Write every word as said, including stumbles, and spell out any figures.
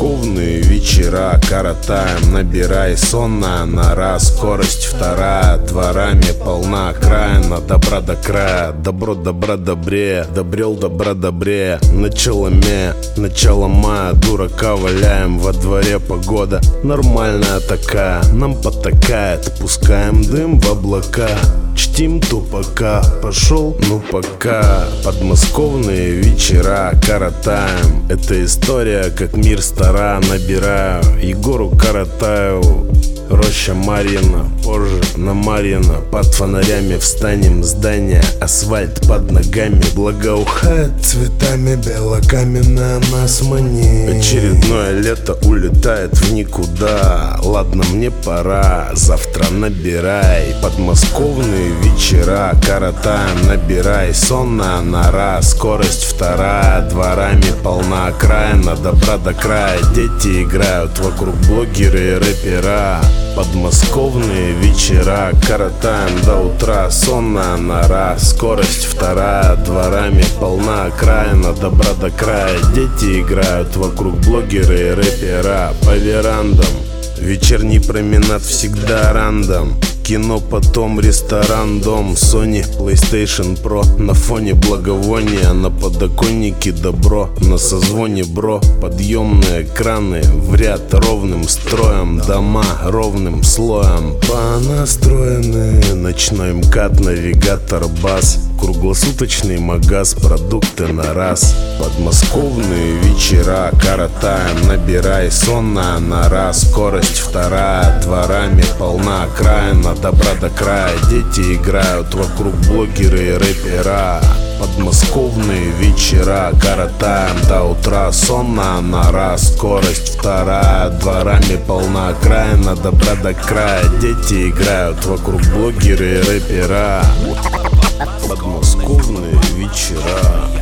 Подмосковные вечера коротаем, набирай сонная нора. Скорость вторая, дворами полна окраина. Добра до края, добро добра добрее, добрел добра добрее. Начало ме, начало мая, дурака валяем. Во дворе погода нормальная такая, нам потакает, пускаем дым в облака. Чтим тупака, пошел, ну пока. Подмосковные вечера коротаем. Это история, как мир стара. Набираю Егору Каратаеву. Роща Марьина, позже на Марьина. Под фонарями встанем, здание, асфальт под ногами. Благоухает цветами, белокаменная нас манит. Очередное лето улетает в никуда. Ладно, мне пора, завтра набирай. Подмосковные вечера коротаем, набирай. Сонная нора, скорость вторая, дворами полна окраина. Добра до края, дети играют вокруг, блогеры и рэпера. Подмосковные вечера коротаем до утра. Сонная нора, скорость вторая, дворами полна окраина. Добра до края, дети играют вокруг, блогеры и рэпера. По верандам вечерний променад всегда рандом. Кино, потом ресторан, дом, Sony, PlayStation Pro. На фоне благовония, на подоконнике добро. На созвоне бро, подъемные краны в ряд ровным строем. Дома ровным слоем понастроены. Ночной МКАД, навигатор, бас. Круглосуточный магаз, продукты на раз. Подмосковные вечера коротаем, набирай. Сонная нора, скорость вторая, дворами полна окраина. Добра до края, дети играют вокруг, блогеры и рэпера. Подмосковные вечера коротаем до утра. Сонная нора, скорость вторая, дворами полна окраина. Добра до края, дети играют вокруг, блогеры и рэпера. Подмосковные вечера.